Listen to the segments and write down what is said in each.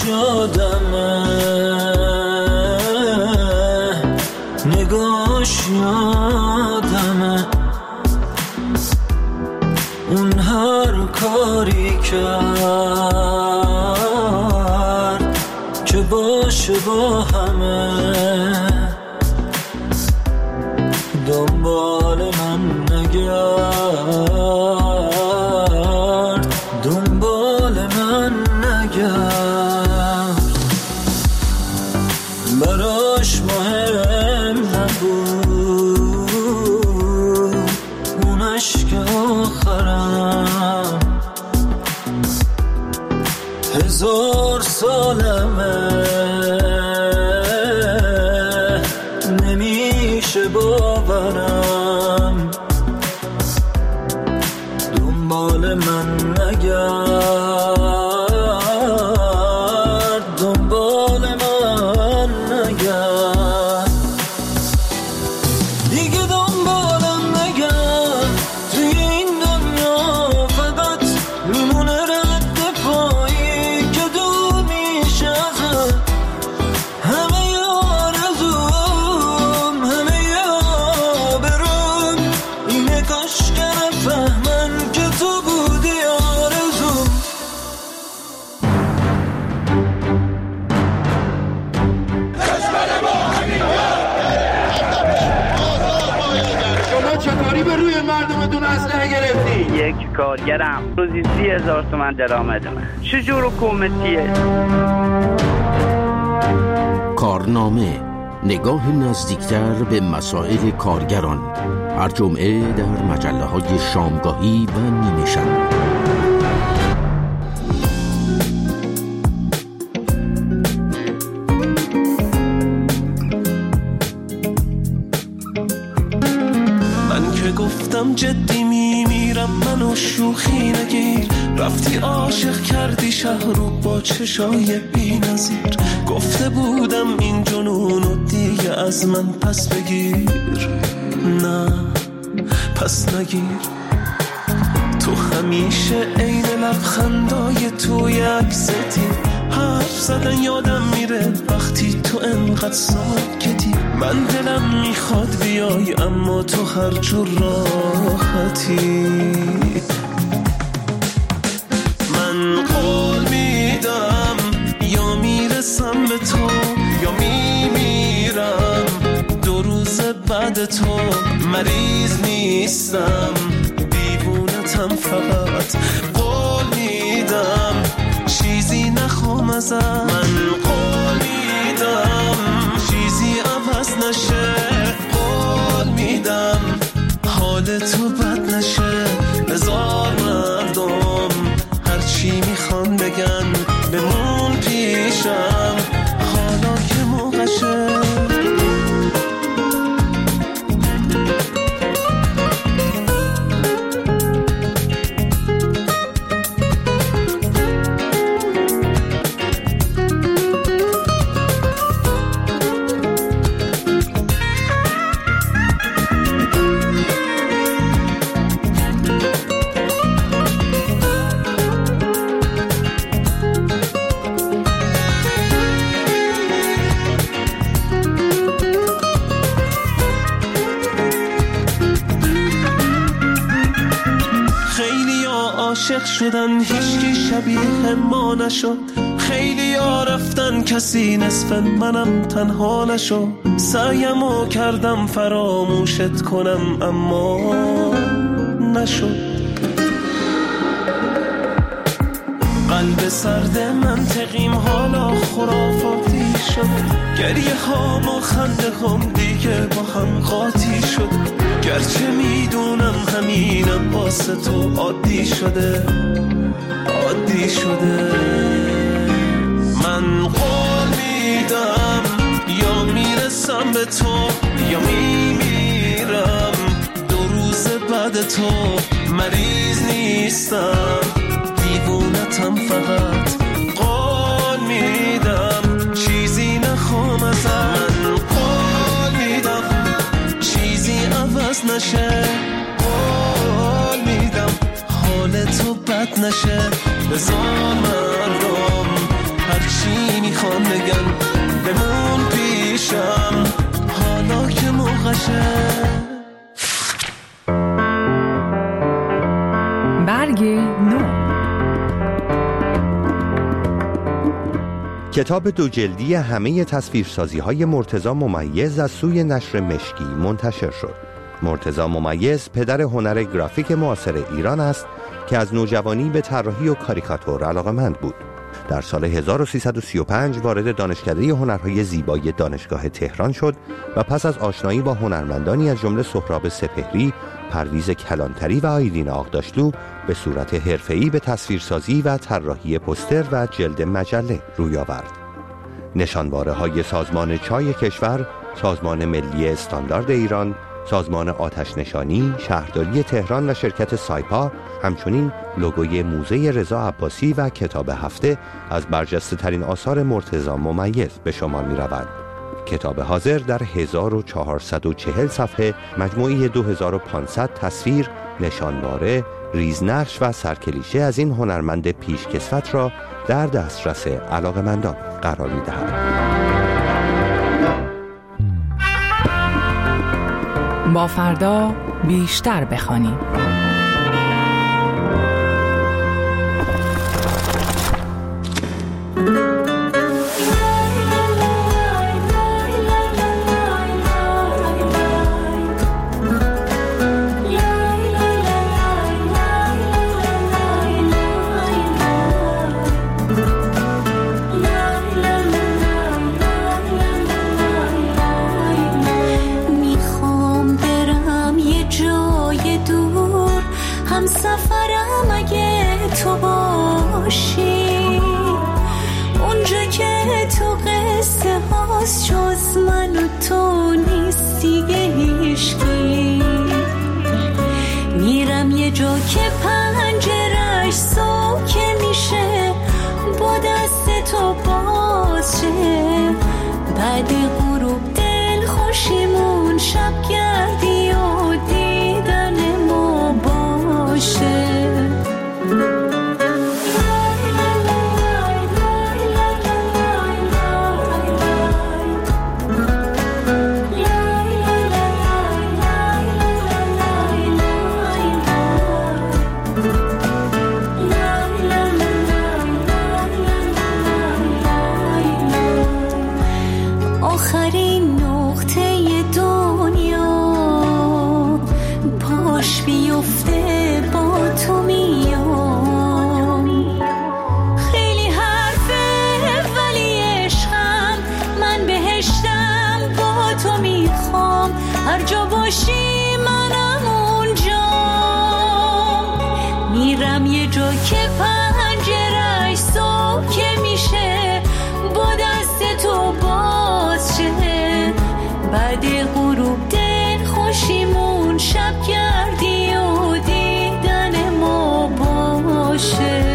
یادمه، نگاش یادمه، اون هر کاری کرد که باشه با همه، دنبال من نگرد، دنبال من نگرد. براش مهم نبود اون عشق آخرم، 1000 سالمه نمیشه باورم، دنبال من نگرد، دنبال من نگرد، دیگه دنبالم نگرد. توی این دنیا فقط میمونه رد پایی که دور میشه ازم، همه آرزوم، همه آبروم اینه کاش که نفهمن که تو بودی آرزوم. شما چطوری به روی مردمتون اسلحه گرفتی؟ یک کارگرم روزی 30,000 تومان درآمدمه. چجور حکومتیه؟ کارنامه، نگاه نزدیکتر به مسائل کارگران، هر جمعه در مجله‌های شامگاهی و نیمه شب. من که گفتم جدی میمیرم، منو شوخی نگیر، رفتی عاشق کردی شهر رو با چشای بی نظیر، گفته بودم این جنونو دیگه از من پس بگیر، نه پس نگیر. تو همیشه عین لبخندای توی عکستی، حرف زدن یادم میره وقتی تو انقدر ساکتی، من دلم میخواد بیای اما تو هر جور راحتی. من قول میدم یا میرسم به تو یا میمیرم، 2 روز بعد تو مریض نیستم، دیوونتم فقط. قول میدم چیزی نخوام ازم، من قول میدم چیزی عوض نشه، قول میدم حال تو بد نشه. بذار مردم هرچی میخوان بگن، بمون پیشم حالا که موقعشه. عاشق شدن هیچکی شبیه ما نشد، خیلی ها رفتن کسی نصف منم تنها نشد، سعیمو کردم فراموشت کنم اما نشد. قلب سرد منطقیم حالا خرافاتی شد، گریه هام و خنده هم دیگه با هم قاطی شد، گرچه میدونم همینم واسه تو عادی شده، عادی شده. من قول میدم یا میرسم به تو یا میمیرم، 2 روز بعد تو مریض نیستم، دیوونتم فقط. قول میدم چیزی نخوام ازم، من قول میدم چیزی عوض نشه، قول میدم حال تو بد نشه. بذار مردم بشی میخوام بگم بمون پیشم حالا که موقعشه. برگ نو. کتاب دو جلدی همه تصویرسازی‌های مرتضی ممیز از سوی نشر مشکی منتشر شد. مرتضی ممیز پدر هنر گرافیک معاصر ایران است که از نوجوانی به طراحی و کاریکاتور علاقه‌مند بود. در سال 1335 وارد دانشکده هنرهای زیبای دانشگاه تهران شد و پس از آشنایی با هنرمندانی از جمله سهراب سپهری، پرویز کلانتری و آیلین آغداشلو به صورت حرفه‌ای به تصویرسازی و طراحی پوستر و جلد مجله روی آورد. نشانواره‌های سازمان چای کشور، سازمان ملی استاندارد ایران، سازمان آتش نشانی، شهرداری تهران و شرکت سایپا، همچنین لوگوی موزه رضا عباسی و کتاب هفته از برجسته ترین آثار مرتضی ممیز به شمار می روند. کتاب حاضر در 1440 صفحه مجموعه 2500 تصویر، نشانواره، ریزنقش و سرکلیشه از این هنرمند پیشکسوت را در دسترس علاقه‌مندان قرار می دهد. با فردا بیشتر بخوانیم. سفرم اگه تو باشی، اونجا که تو قصه هاست جز من و تو نیستی هیشکی. میرم یه جا که پنجرش سوکه میشه، با دست تو باز شه، بعد غروب دل خوشیمون شب گردی و دیدن ما باشه. آخرین نقطه دنیا پاش بیفته با تو میام. خیلی حرفه ولی عشقم، من بهشتم با تو میخوام، هر جا باشی منم اونجا. میرم یه جا که پنجرش سوکه میشه، با دست تو باز شه، بعد غروب دل خوشیمون شب گردی و دیدن ما باشه.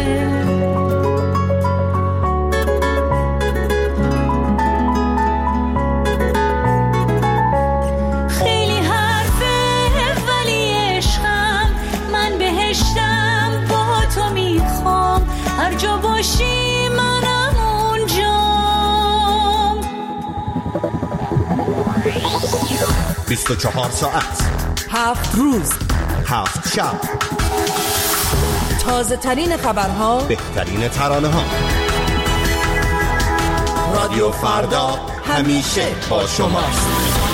خیلی حرفه ولی عشقم، من بهشتم با تو میخوام، هر جا باشی منم اونجا. 24 ساعت، 7 روز، 7 شب، تازه ترین خبرها، بهترین ترانه ها. رادیو فردا همیشه با شماست.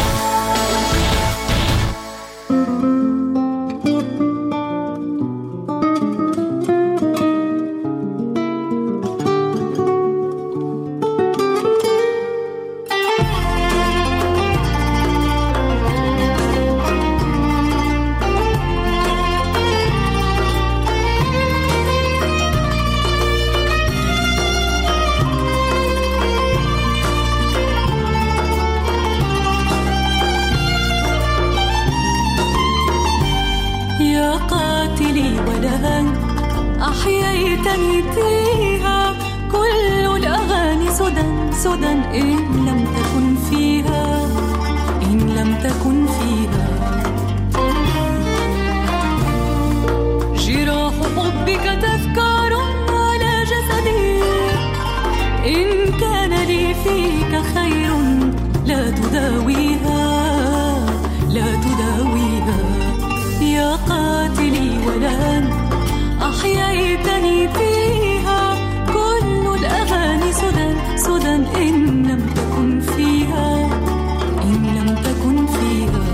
أحييتني فيها كل الأغاني سدى إن لم تكن فيها، إن لم تكن فيها جراح حبك تذكار على جسدي. إن خير لا تداويها لا تداويها يا قاتلي ولن أحييتني فيها كل الأغاني سدى سدى إن لم تكن فيها إن لم تكن فيها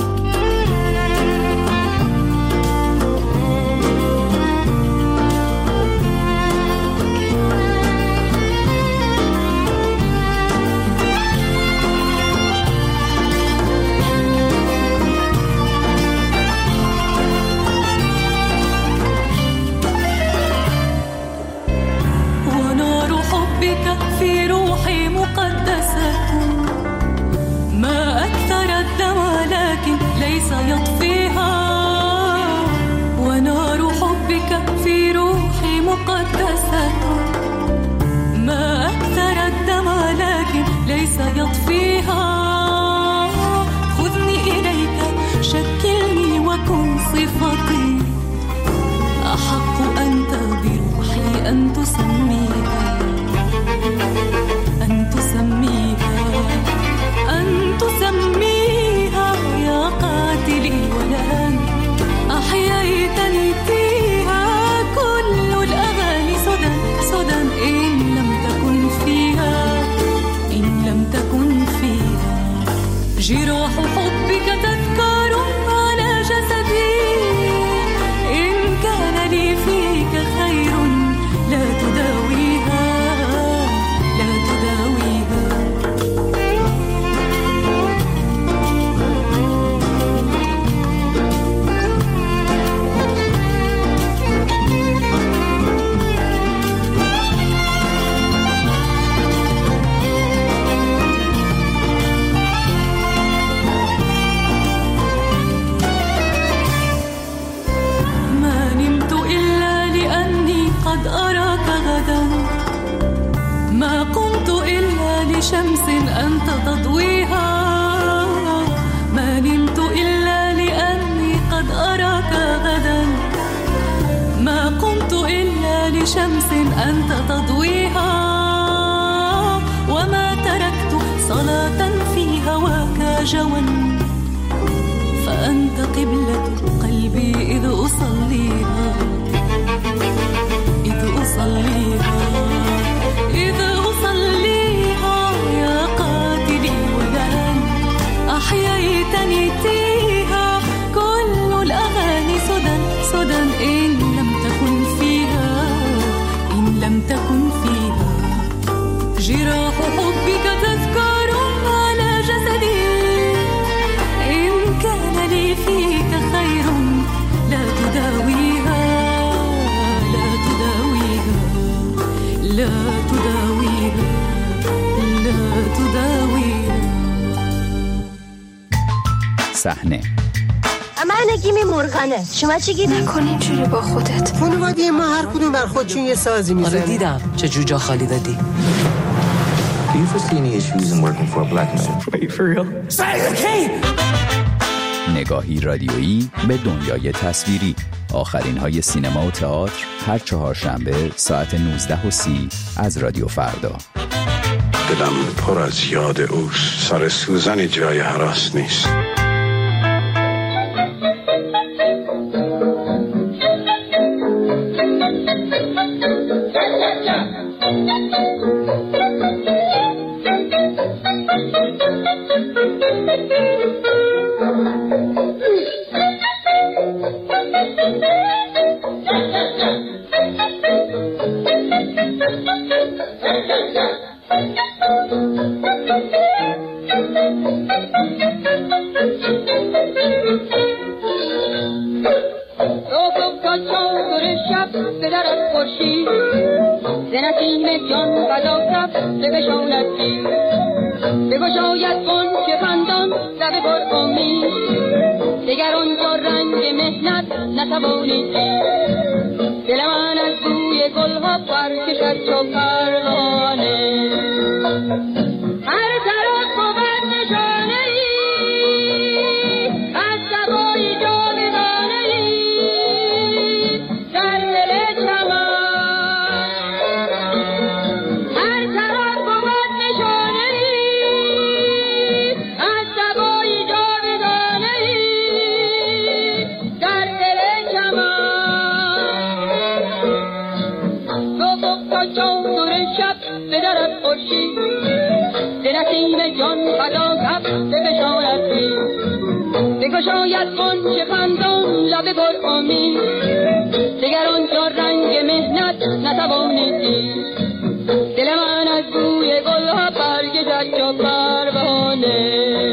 في روحي مقدسة ما أكثر الدم لكن ليس يطفيها ونار حبك في روحي مقدسة ما أكثر الدم لكن ليس يطفيها خذني إليك شكلني وكن صفتي أحق أنت بروحي أن تسميها أن تسميها أن تسميها يا قاتلي ولن أحييتني فيها كل الأغاني سدى سدى إن لم تكن فيها إن لم تكن فيها جراح حبك تذكار على جسدي إن كان لي فيك خير لا تداويها ما قمت إلا لشمس أنت تضويها ما نمت إلا لأني قد أراك غدا ما قمت إلا لشمس أنت تضويها وما تركت صلاة في هواك جوا فأنت قبلة قلبي إذ أصليها يا قاتلي ولن أحييتني فيها كل الأغاني سدى سدى إن لم تكن فيها إن لم تكن فيها جراح حبك تذكار على جسدي إن كان لي فيك خير لا تداويها لا تداويها لا تداويها لا تداويها صحنه من گیم مرغانه شما چی گیری؟ نکن اینجوری با خودت خانواده ما هر کدوم بر خودشون یه سازی میزنن. آره دیدم چه جوجا خالی دادی. Do you foresee any issues in working for a black man? Wait, for real? نگاهی رادیویی به دنیای تصویری. آخرین های سینما و تئاتر هر چهارشنبه ساعت 19:30 از رادیو فردا. دلم پر از یاد اوست. سر سوزن جای هراس نیست. خورشید ز نسیم جان فدا کف بفشاند بگشاید غنچه خندان لب پر امید دگر آنجا رنگ مهنت نتوانید دید دل من از بوی گلها برگشت چو پروانه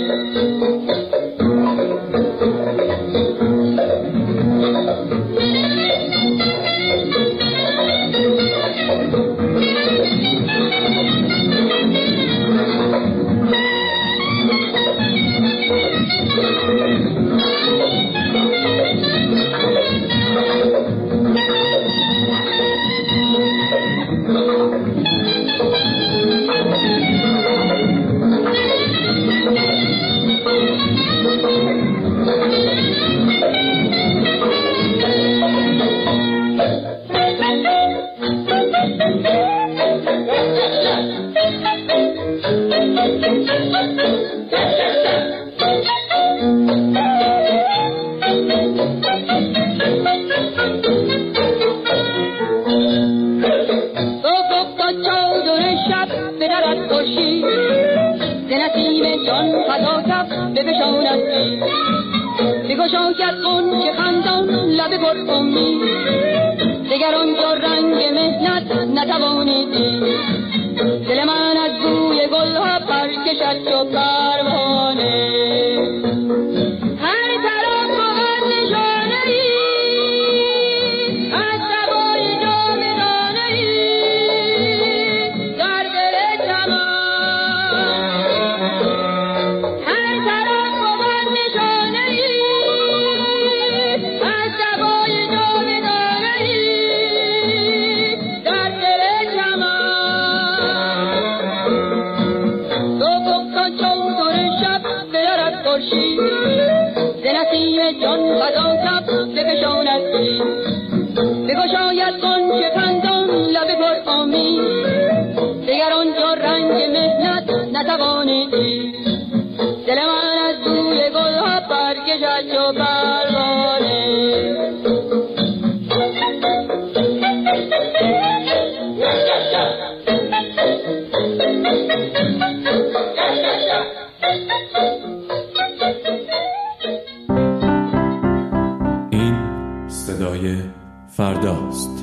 فرداست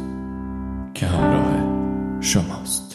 که همراه شماست.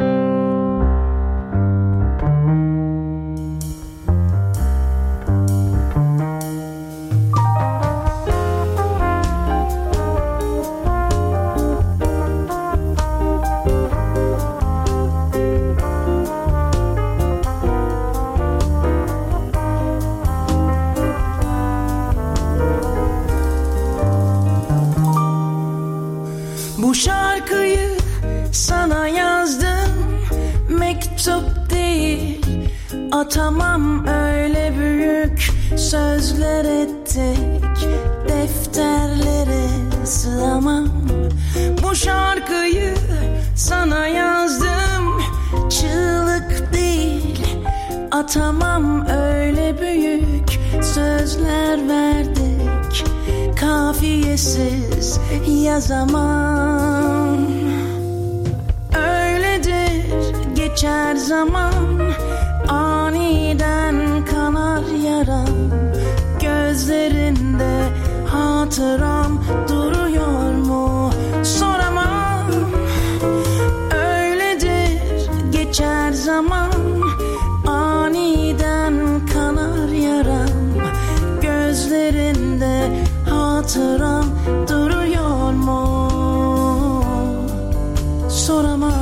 Bu şarkıyı sana yazdım, mektup değil. Atamam öyle büyük sözler ettik, defterlere sığamam. Bu şarkıyı sana yazdım, çığlık değil. Atamam öyle büyük sözler verdik, kafiyesiz yazamam. Öyledir geçer zaman, aniden kanar yaram. Gözlerinde hatıram duruyor mu soramam. Öyledir geçer zaman, aniden kanar yaram. Gözlerinde hatıram duruyor mu soramam.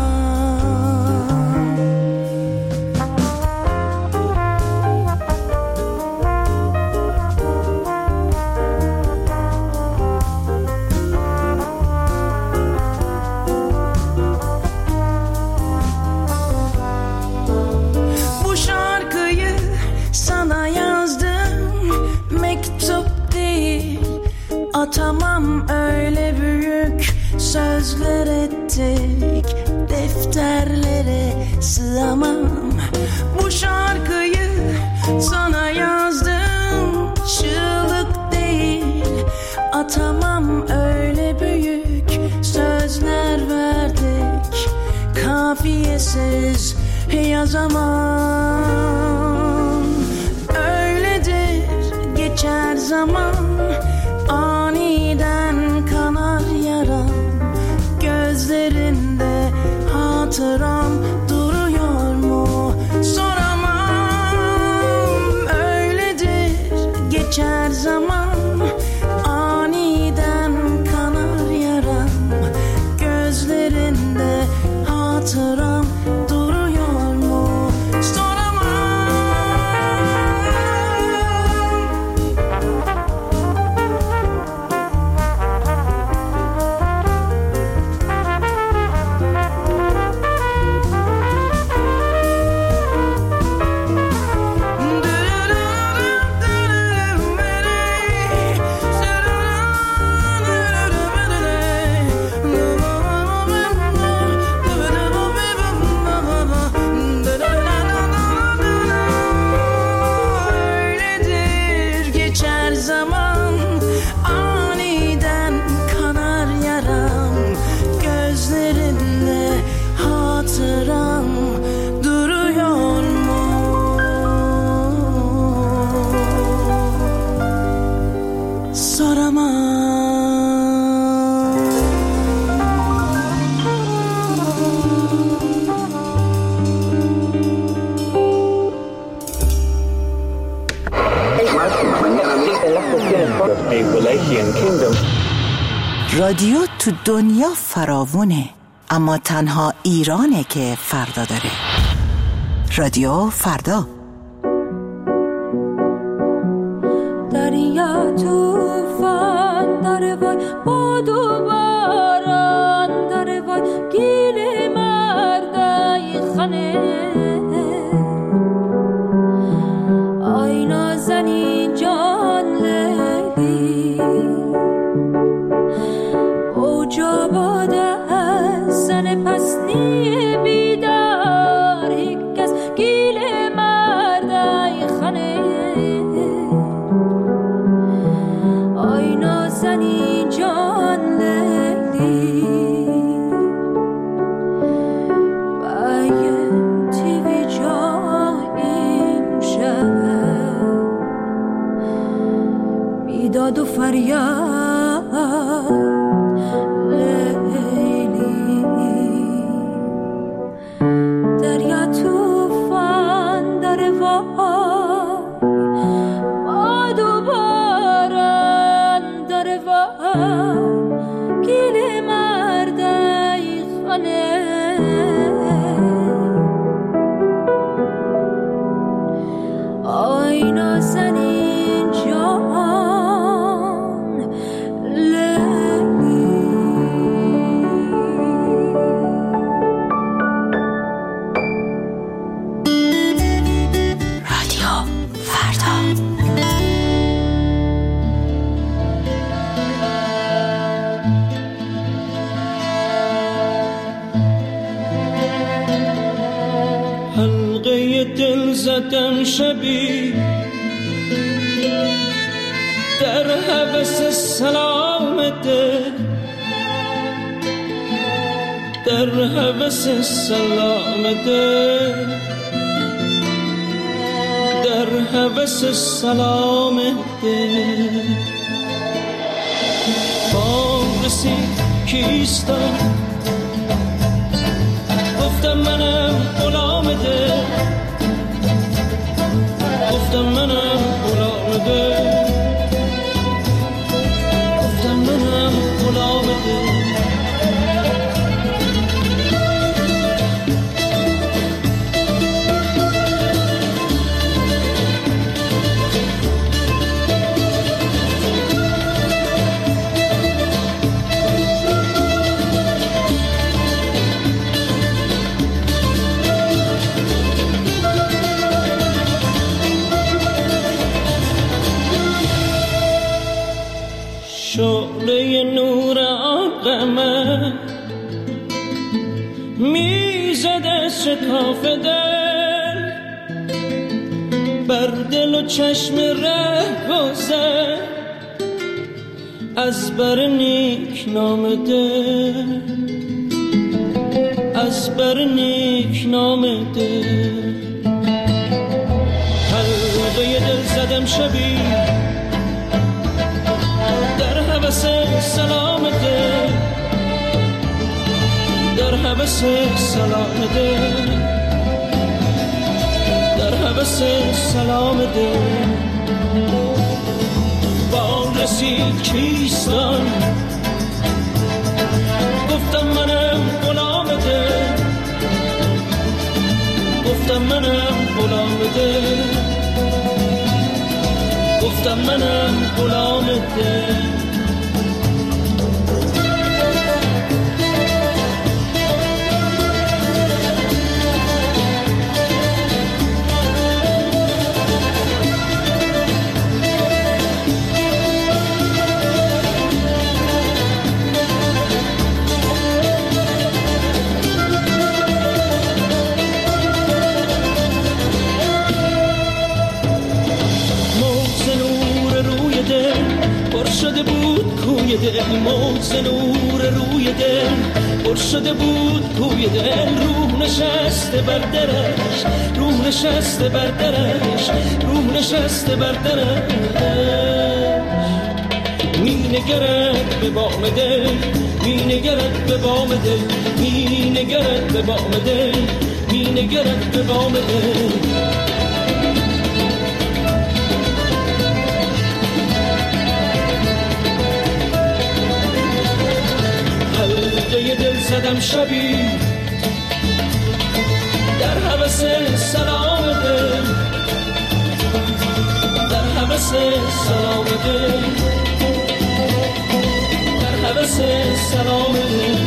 Bu şarkıyı sana yazdım, mektup değil. Atamam öyle büyük sözler ettik, defterlere sığamam. Bu şarkıyı sana yazdım, çığlık değil. Atamam öyle büyük sözler verdik, kafiyesiz yazamam. Öyledir geçer zaman, aniden kanar yaram. Gözlerinde hatıram duruyor mu soramam. Öyledir geçer zaman, aniden kanar yaram. Gözlerinde hatıram duruyor mu soramam. Öyledir geçer zaman, aniden kanar yaram. Gözlerinde hatıram duruyor mu soramam. رادیو تو دنیا فراوونه، اما تنها ایرانه که فردا داره. رادیو فردا. دریا توفان داره وای، باد و باران داره وای، گیل مردای خانه. آی نازنین جان لیلی، اوجا باده از زن پسنی بیدار. یک از گیل مردای خانه. آی نازنین جان لیلی، بایم تیوی جایم شد بیداد و فریاد لیلی. دریا توفان داره وای، باد و باران داره وای، گیل مردای خانه. آی نازنین جان لیلی. رادیو فردا. حلقه دل زدم شبی در هوس سلام دل، در هوس سلام دل، در هوس سلام دل. بام رسید کیستم، گفتم منم غلام دل، گفتم منم غلام دل، گفتم منم غلام دل. شعله نور آن قمر میزد از شکاف دل، بر دل و چشم ره گذر از بر نیک نام دل، از بر نیک نامده حلقه دل زدم شبی در هوس سلامته در هوس سلامته در هوس سلامته با رسید کیستان گفتم منم غلامته گفتم منم غلامته گفتم منم غلامته شده بود کوی دل موج نور روی دل پر شده بود کوی دل روح نشسته بر درش روح نشسته بر درش روح نشسته بر درش می نگرد به بام دل می نگرد به بام دل می نگرد به بام دل می نگرد به بام دل حلقه دل زدم شبی در هوس سلام دل در هوس سلام دل در هوس سلام دل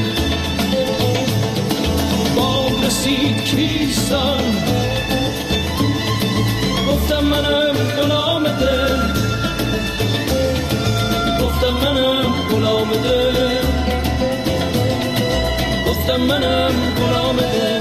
با رسید کیستان گفتم منم غلام دل گفتم منم غلام دل گفتم منم غلام دل